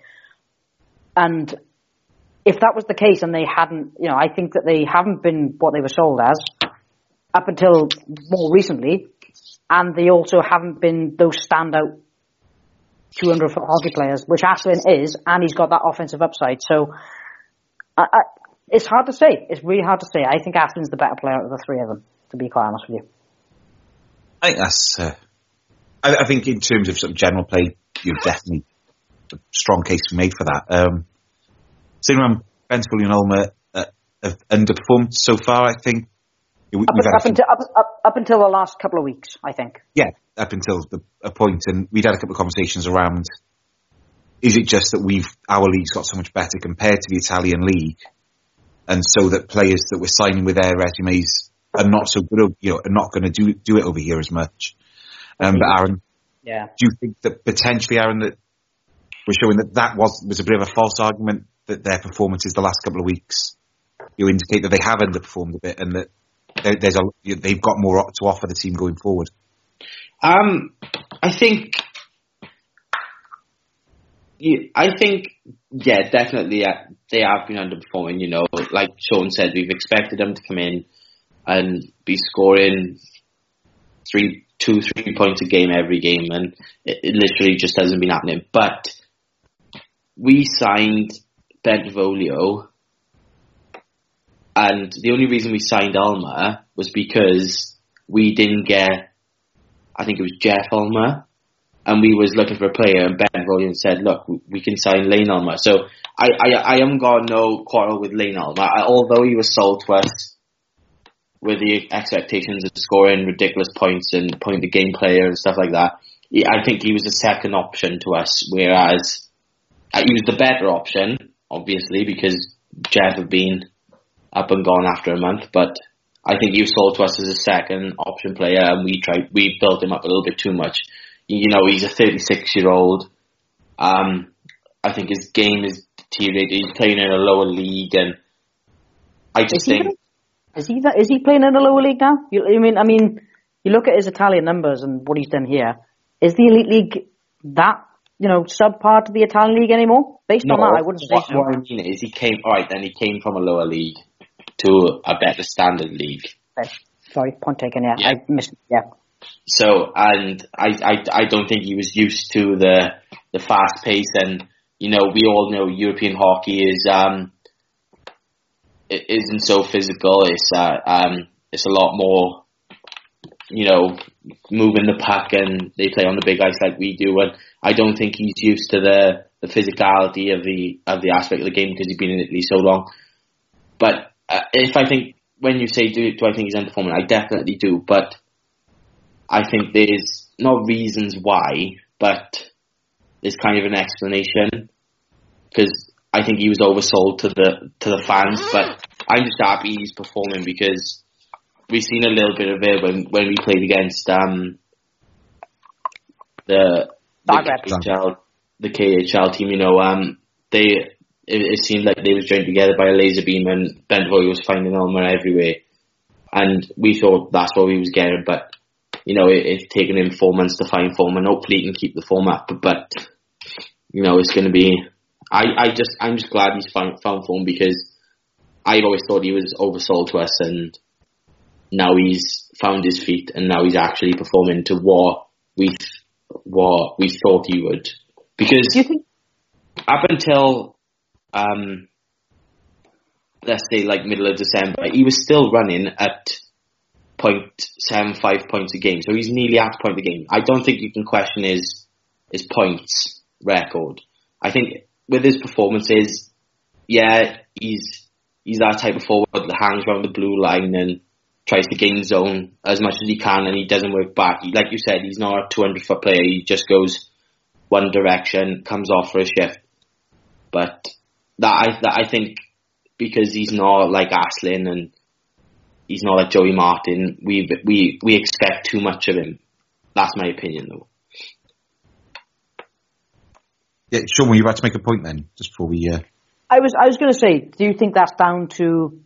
and if that was the case, and they hadn't, you know, I think that they haven't been what they were sold as up until more recently, and they also haven't been those standout two hundred foot hockey players, which Aslin is, and he's got that offensive upside. So I, I, it's hard to say. It's really hard to say. I think Aslin's the better player out of the three of them, to be quite honest with you. I think that's. Uh, I, I think in terms of sort of general play, you've definitely a strong case to be made for that. Um, Sitting around Benfolio and Ulmer uh, have underperformed so far, I think. We, up, up, until, up, up, up until the last couple of weeks, I think. Yeah, up until the, a point, and we'd had a couple of conversations around, is it just that we've our league's got so much better compared to the Italian league, and so that players that we're signing with their resumes are not so good, you know, are not going to do do it over here as much. Um, but Aaron, yeah, do you think that potentially, Aaron, that we're showing that that was was a bit of a false argument, that their performances the last couple of weeks you indicate that they have underperformed a bit, and that there's a, they've got more to offer the team going forward? Um, I think, I think, yeah, definitely uh, they have been underperforming. You know, like Sean said, we've expected them to come in and be scoring three, two, three points a game every game, and it, it literally just hasn't been happening. But we signed Benvolio. And the only reason we signed Ulmer was because we didn't get, I think it was Jeff Ulmer, and we was looking for a player, and Benvolio said, look, we can sign Lane Ulmer. So I, I, I haven't got no quarrel with Lane Ulmer. I, although he was sold to us with the expectations of scoring ridiculous points and point the game player and stuff like that, I think he was a second option to us, whereas uh, he was the better option, obviously, because Jeff had been up and gone after a month, but I think he was sold to us as a second option player, and we tried, we built him up a little bit too much. You know, he's a thirty-six year old. Um, I think his game is deteriorated. He's playing in a lower league, and I just is he, think is he is he playing in a lower league now? You, I mean, I mean, you look at his Italian numbers and what he's done here. Is the elite league that, you know, subpar to the Italian league anymore? Based no, on that, I wouldn't what, say so. What I mean is, he came all right. Then he came from a lower league to a better standard league. Okay. Sorry, point taken. Yeah, yeah. I missed. Yeah. So, and I, I, I don't think he was used to the the fast pace, and you know, we all know European hockey is um it isn't so physical. It's uh, um it's a lot more, you know, moving the puck, and they play on the big ice like we do. And I don't think he's used to the, the physicality of the of the aspect of the game because he's been in Italy so long. But uh, if I think when you say do do I think he's underperforming, I definitely do. But I think there's no reasons why, but there's kind of an explanation, because I think he was oversold to the to the fans. But I'm just happy he's performing, because we've seen a little bit of it when, when we played against um the the K H L, the K H L team. You know, um they it, it seemed like they was joined together by a laser beam, and Benvoy was finding Ulmer everywhere, and we thought that's what we was getting. But you know, it, it's taken him four months to find form, and hopefully he can keep the form up. But, but you know, it's going to be. I, I just I'm just glad he's found found form, because I've always thought he was oversold to us, and now he's found his feet, and now he's actually performing to what we what we thought he would. Because up until um, let's say like middle of December, he was still running at point seven five points a game, so he's nearly at a point a game. I don't think you can question his his points record. I think with his performances, yeah, he's he's that type of forward that hangs around the blue line and tries to gain zone as much as he can, and he doesn't work back. Like you said, he's not a two hundred foot player. He just goes one direction, comes off for a shift. But that I that I think because he's not like Asselin and he's not like Joey Martin, we we we expect too much of him. That's my opinion, though. Yeah, Sean, were you about to make a point then, just before we? Uh... I was I was going to say, do you think that's down to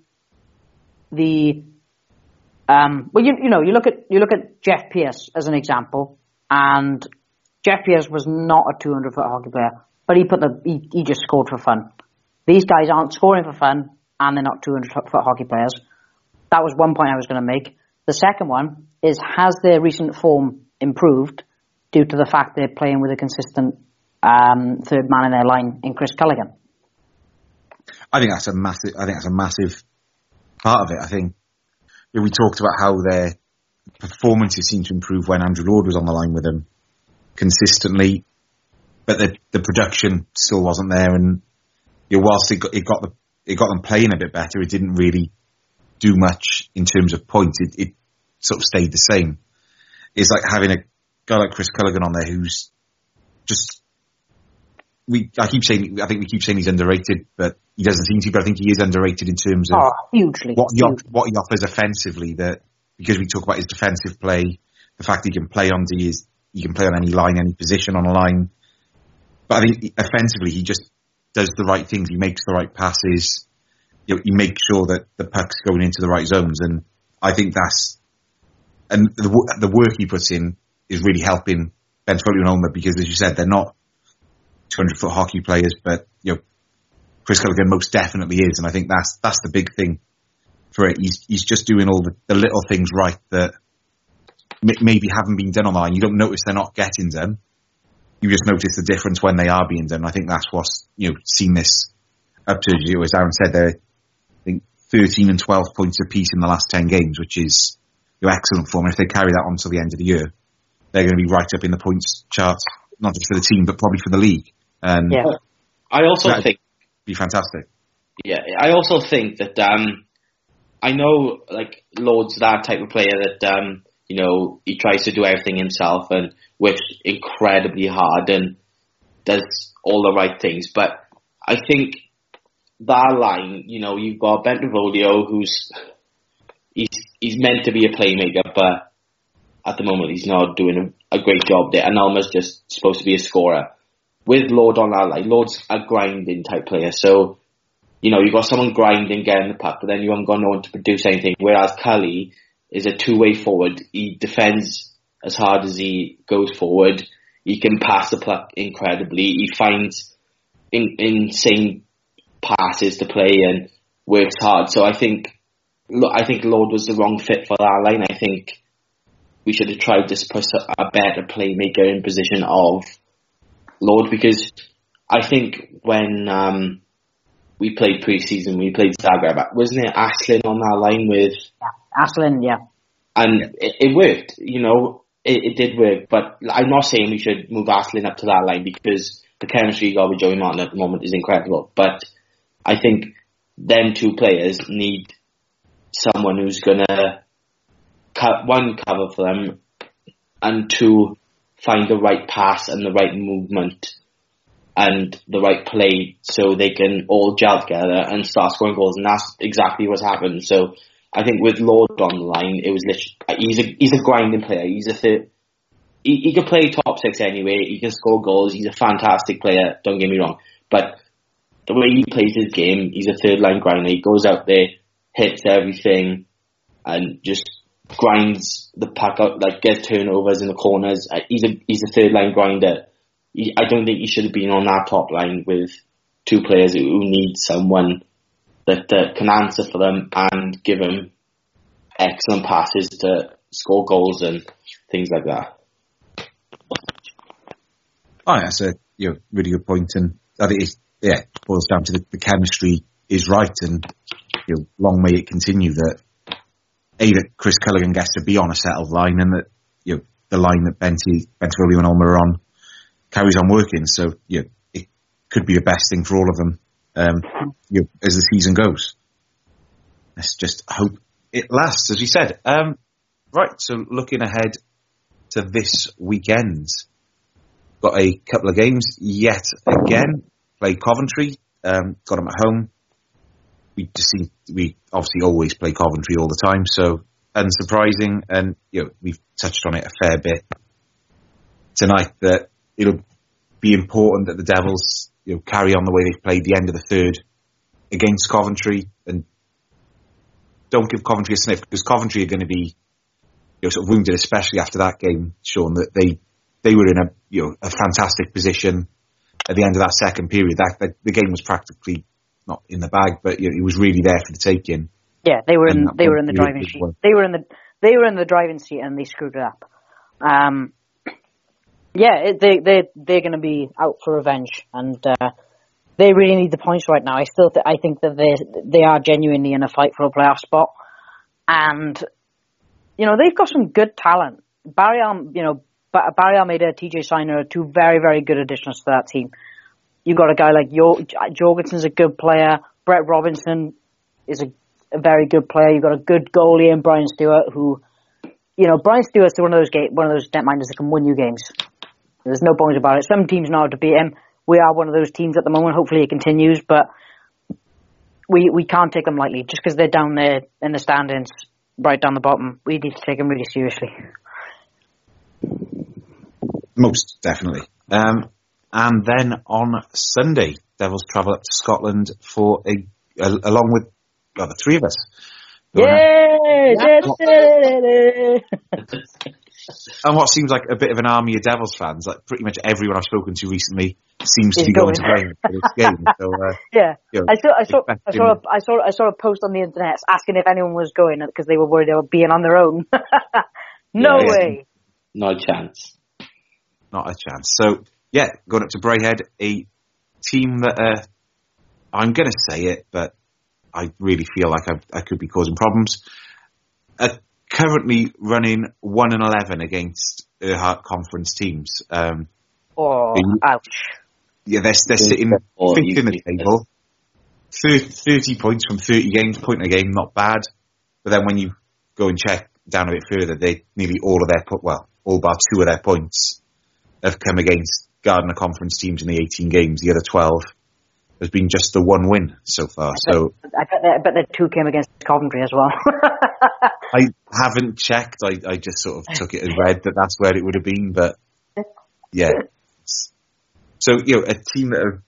the? Um, well, you you know, you look at you look at Jeff Pierce as an example, and Jeff Pierce was not a two hundred foot hockey player, but he put the he, he just scored for fun. These guys aren't scoring for fun, and they're not two hundred foot hockey players. That was one point I was going to make. The second one is, has their recent form improved due to the fact they're playing with a consistent um, third man in their line in Chris Culligan? I think that's a massive. I think that's a massive part of it. I think you know, we talked about how their performances seemed to improve when Andrew Lord was on the line with them consistently, but the the production still wasn't there. And you know, whilst it got, it got the it got them playing a bit better, it didn't really do much in terms of points. It, it sort of stayed the same. It's like having a guy like Chris Culligan on there who's just. We, I keep saying, I think we keep saying he's underrated, but he doesn't seem to. But I think he is underrated in terms of oh, hugely, what he hugely. what he offers offensively. That because we talk about his defensive play, the fact he can play on D is he can play on any line, any position on a line. But I think offensively, he just does the right things. He makes the right passes. You know, he makes sure that the puck's going into the right zones, and I think that's and the the work he puts in is really helping Benfolio and Ulmer, because, as you said, they're not two hundred foot hockey players, but you know, Chris Culligan most definitely is, and I think that's that's the big thing for it. He's he's just doing all the, the little things right that m- maybe haven't been done on the line. You don't notice they're not getting done. You just notice the difference when they are being done. I think that's what's you know seen this up to, you know, as Aaron said, they're I think thirteen and twelve points apiece in the last ten games, which is you know, excellent form. And if they carry that on till the end of the year, they're going to be right up in the points charts, not just for the team, but probably for the league. And yeah. I also that'd think be fantastic. Yeah, I also think that um, I know like Lord's that type of player that um, You know, he tries to do everything himself and works incredibly hard and does all the right things. But I think that line, you know, you've got Bentavolio, who's he's he's meant to be a playmaker, but at the moment he's not doing a, a great job there. And Alma's just supposed to be a scorer. With Lord on that line, Lord's a grinding type player, so you know you've got someone grinding, getting the puck, but then you haven't got no one to produce anything. Whereas Cully is a two-way forward. He defends as hard as he goes forward. He can pass the puck incredibly. He finds in, insane passes to play and works hard. So I think I think Lord was the wrong fit for that line. I think we should have tried to put a better playmaker in position of Lord, because I think when um, we played pre-season, we played Zagreb, wasn't it Aslan on that line with... Yeah, Aslan, yeah. And it, it worked, you know, it, it did work, but I'm not saying we should move Aslan up to that line because the chemistry you got with Joey Martin at the moment is incredible, but I think them two players need someone who's going to, co- one, cover for them, and two, find the right pass and the right movement and the right play so they can all gel together and start scoring goals. And that's exactly what's happened. So I think with Lord on the line, it was literally, he's a, he's a grinding player. He's a third, he, he can play top six anyway. He can score goals. He's a fantastic player. Don't get me wrong. But the way he plays his game, he's a third line grinder. He goes out there, hits everything and just grinds the puck out, like gets turnovers in the corners. He's a he's a third line grinder. He, I don't think he should have been on that top line with two players who, who need someone that uh, can answer for them and give them excellent passes to score goals and things like that. Oh, that's a you know, really good point, and I think it yeah boils down to the, the chemistry is right, and you know, long may it continue that. A, that Chris Culligan gets to be on a settled line, and that you know the line that Benty, Bentavolio and Ulmer are on carries on working. So you know, it could be the best thing for all of them um, you know, as the season goes. Let's just hope it lasts, as we said. Um, right, so looking ahead to this weekend, got a couple of games yet again. Play Coventry, um, got them at home. We just seem, we obviously always play Coventry all the time, so unsurprising, and you know we've touched on it a fair bit tonight that it'll be important that the Devils you know carry on the way they've played the end of the third against Coventry, and don't give Coventry a sniff, because Coventry are going to be you know sort of wounded, especially after that game, Sean, that they they were in a you know a fantastic position at the end of that second period. That, that the game was practically not in the bag, but you know, it was really there for the taking. Yeah, they were in they were in the driving seat. They were in the they were in the driving seat, and they screwed it up. Um, yeah, it, they they they're going to be out for revenge, and uh, they really need the points right now. I still th- I think that they they are genuinely in a fight for a playoff spot, and you know they've got some good talent. Barry, Al- you know Barry Almeida, T J Seiner are two very very good additions to that team. You've got a guy like jo- Jorgensen's a good player. Brett Robinson is a, a very good player. You've got a good goalie in Brian Stewart, who, you know, Brian Stewart's one of those ga- one of those netminders that can win you games. There's no bones about it. Some teams know how to beat him. We are one of those teams at the moment. Hopefully it continues, but we we can't take them lightly just because they're down there in the standings, right down the bottom. We need to take them really seriously. Most definitely. Um, And then on Sunday, Devils travel up to Scotland for a, a along with well, the three of us. Yay! And what seems like a bit of an army of Devils fans, like pretty much everyone I've spoken to recently seems to be going, going to Brighton for this game. So, uh, yeah, you know, I saw, I saw, I saw, a, I saw, I saw a post on the internet asking if anyone was going because they were worried about being on their own. No yeah, way. No chance. Not a chance. So. Yeah, going up to Braehead, a team that, uh, I'm going to say it, but I really feel like I, I could be causing problems. Uh, currently running one and eleven against Erhart Conference teams. Um, oh, they, ouch. Yeah, they're, they're sitting fifth in the table. thirty, thirty points from thirty games, point a game, not bad. But then when you go and check down a bit further, they nearly all of their put well, all bar two of their points have come against Gardner Conference teams in the eighteen games. The other twelve has been just the one win so far. I so bet, I bet, I bet the two came against Coventry as well. I haven't checked. I, I just sort of took it as read that that's where it would have been. But yeah, so you know, a team that are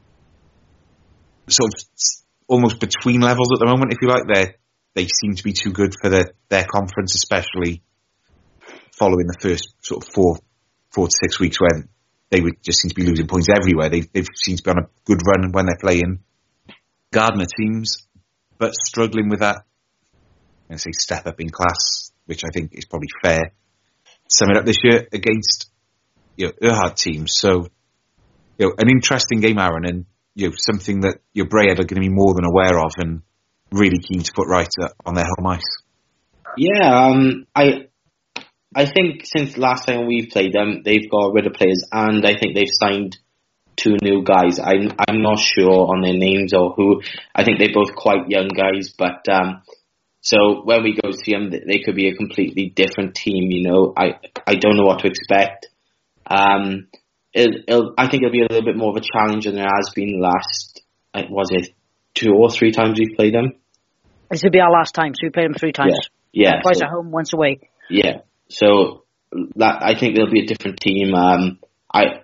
sort of almost between levels at the moment, if you like, they they seem to be too good for the, their conference, especially following the first sort of four four to six weeks where they would just seem to be losing points everywhere. They they've seemed to be on a good run when they're playing Gardner teams, but struggling with that. I'm going to say step up in class, which I think is probably fair. Sum it up this year against you know Erhard teams. So you know an interesting game, Aaron, and you know something that your Braehead are going to be more than aware of and really keen to put right on their home ice. Yeah, um, I I think since last time we've played them, they've got rid of players, and I think they've signed two new guys. I'm I'm not sure on their names or who. I think they're both quite young guys, but um, so when we go see them, they could be a completely different team. You know, I I don't know what to expect. Um, it, it'll, I think it'll be a little bit more of a challenge than it has been last. Was it two or three times we've played them? This will be our last time, so we played them three times. Yeah, yeah. Twice So, at home, once away. yeah. So that, I think they'll be a different team. Um, I,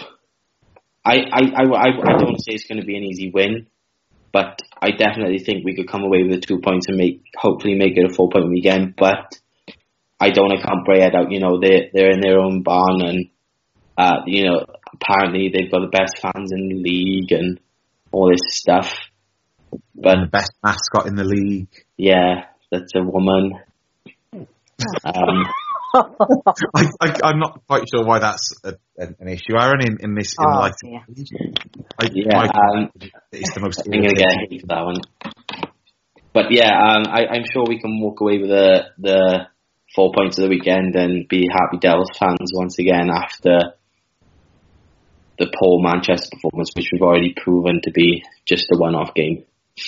I, I, I, I, I don't say it's going to be an easy win, but I definitely think we could come away with the two points and make, hopefully make it a four point weekend. But I don't want to count Braehead out. You know, they they're in their own barn, and uh, you know, apparently they've got the best fans in the league and all this stuff. But and the best mascot in the league. Yeah, that's a woman. Um, I, I, I'm not quite sure why that's a, an, an issue, Aaron. In, in this, in Oh, light, yeah. I, yeah, my, um, it's the most. I'm gonna get hate for that one. But yeah, um, I, I'm sure we can walk away with the the four points of the weekend and be happy Devils fans once again after the poor Manchester performance, which we've already proven to be just a one-off game.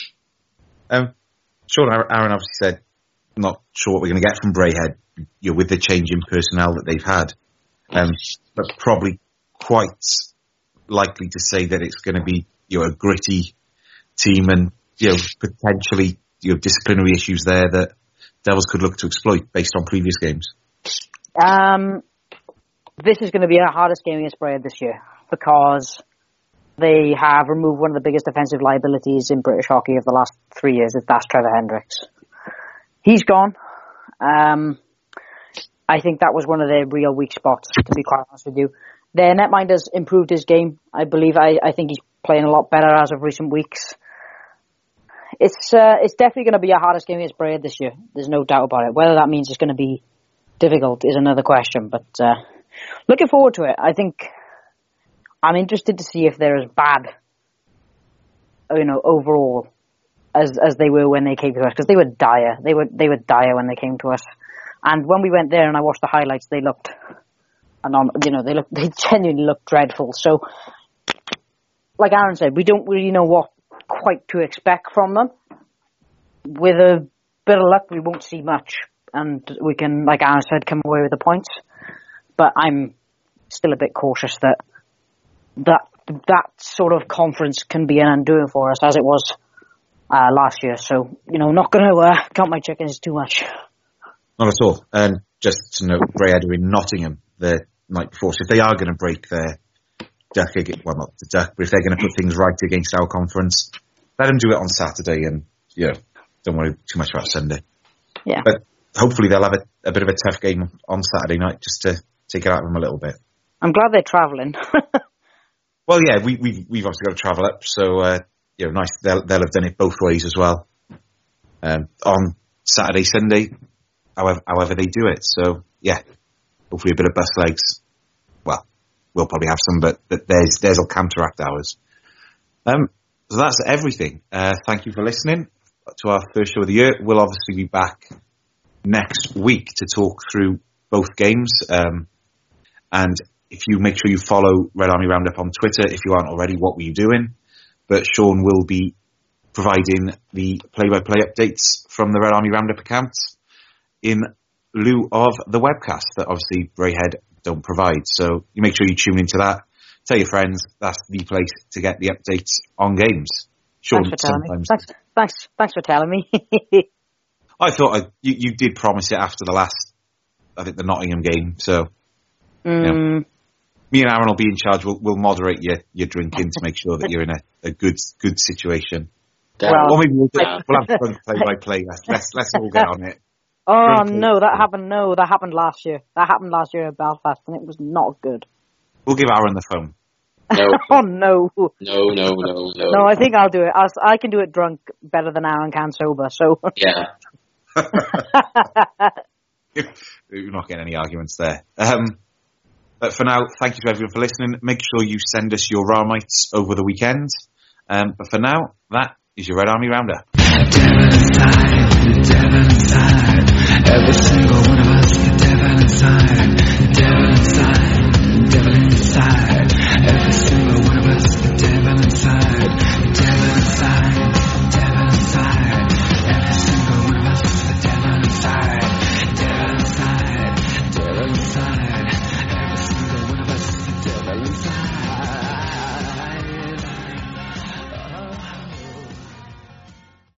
Um, Sean, Aaron obviously said not sure what we're going to get from Braehead, you know, with the change in personnel that they've had, um, but probably quite likely to say that it's going to be you know a gritty team and you know potentially you know disciplinary issues there that Devils could look to exploit based on previous games. Um, this is going to be our hardest game against Braehead this year because they have removed one of the biggest defensive liabilities in British hockey of the last three years. That's Trevor Hendricks. He's gone. Um, I think that was one of their real weak spots, to be quite honest with you. Their netminder's improved his game. I believe. I, I think he's playing a lot better as of recent weeks. It's uh, it's definitely going to be our hardest game against Braehead this year. There's no doubt about it. Whether that means it's going to be difficult is another question. But uh, looking forward to it. I think I'm interested to see if they're as bad, you know, overall as as they were when they came to us, because they were dire. They were they were dire when they came to us. And when we went there and I watched the highlights, they looked, and on, you know, they looked, they genuinely looked dreadful. So, like Aaron said, we don't really know what quite to expect from them. With a bit of luck, we won't see much, and we can, like Aaron said, come away with the points. But I'm still a bit cautious that that that sort of conference can be an undoing for us, as it was uh, last year. So, you know, not going to uh, count my chickens too much. Not at all. And just to note, Braehead are in Nottingham the night before. So if they are going to break their duck, well, not the duck, but if they're going to put things right against our conference, let them do it on Saturday and, you know, don't worry too much about Sunday. Yeah. But hopefully they'll have a, a bit of a tough game on Saturday night just to take it out of them a little bit. I'm glad they're travelling. Well, yeah, we, we've, we've obviously got to travel up, so, uh, you know, nice. They'll, they'll have done it both ways as well. Um, on Saturday, Sunday, however, however they do it. So, yeah, hopefully a bit of bus legs. Well, we'll probably have some, but, but theirs, theirs will counteract ours. Um, so that's everything. Uh, thank you for listening to our first show of the year. We'll obviously be back next week to talk through both games. Um, and if you make sure you follow Red Army Roundup on Twitter, if you aren't already, what were you doing? But Sean will be providing the play-by-play updates from the Red Army Roundup account in lieu of the webcast that obviously Brayhead don't provide. So you make sure you tune into that. Tell your friends that's the place to get the updates on games. Sure, thanks for telling sometimes. me. Thanks, thanks, thanks for telling me. I thought I, you, you did promise it after the last, I think, the Nottingham game. So, mm. you know, me and Aaron will be in charge. We'll, we'll moderate your, your drinking to make sure that you're in a, a good good situation. Well, or maybe we'll, yeah. we'll have fun play by play. Let's, let's, let's all get on it. Oh drunk no, that happened. No, that happened last year. That happened last year at Belfast, and it was not good. We'll give Aaron the phone. No. Oh no. No, no, no, no. No, I think I'll do it. I'll, I can do it drunk better than Aaron can sober. So. Yeah. You're not getting any arguments there. Um, but for now, thank you to everyone for listening. Make sure you send us your Ramites over the weekend. Um, but for now, that is your Red Army Roundup. The devil inside, the devil inside. Every single one of us, the devil inside.